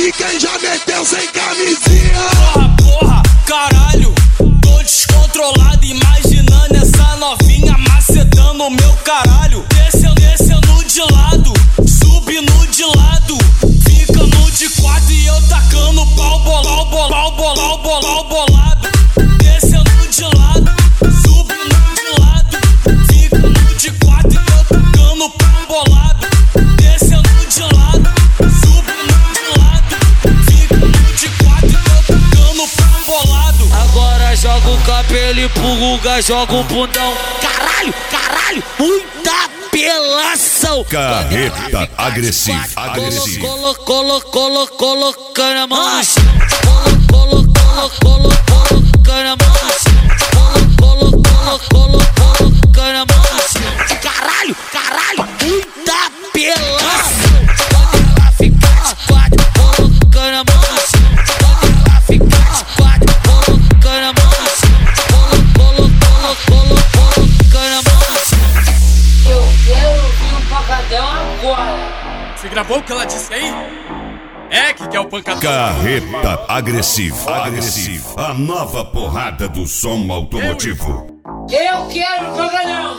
aí quem já meteu sem camisinha. Porra, porra, caralho, tô descontrolado, imaginando essa novinha macetando o meu caralho. Descendo de lado, subindo de lado, ficando de quatro e eu tacando pau bolado. Descendo de lado, subindo de lado, ficando de quatro e eu tacando pau bolado. Descendo de lado, subindo de lado, ficando de quatro e eu tacando pau bolado. Agora joga o cabelo e pulga, joga o bundão. Caralho, muita apelação. Carreta agressiva. Colocando a mão no chão. Colocando a mão no chão. Colocando a mão no chão. Caralho, muita apelação. Quando ela ficar de quatro, colocando a mão no chão. Quando ela ficar de quatro, colocando a mão no chão. Colocando a mão no chão. Eu quero ouvir o pancadão agora. Você gravou o que ela disse aí? Que é o pancadão. Carreta agressiva. A nova porrada do som automotivo. Eu quero o pancadão.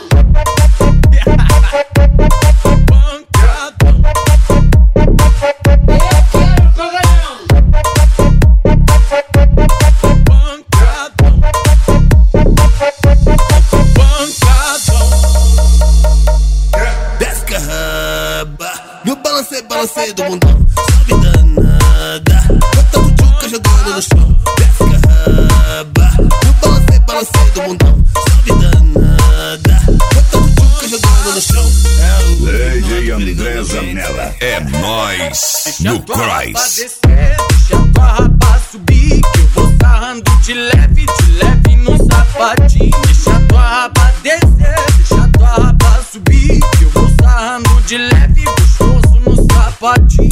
No balancei do mundão, sobe danada. Bota o tchuca jogando no chão, desce carraba. No balancei do mundão, sobe danada. Bota o tchuca jogando no chão. DJ André Zanella. É nóis no Cross. Deixa tua raba subir, que eu vou sarrando de leve no sapatinho. Deixa tua raba descer, deixa tua raba subir, que eu vou sarrando de leve, gostoso no sapatinho.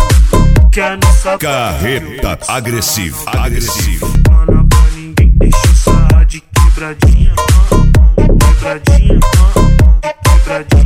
Carreta agressiva. Pana pra ninguém, deixa eu sarrar de quebradinha. Quebradinha.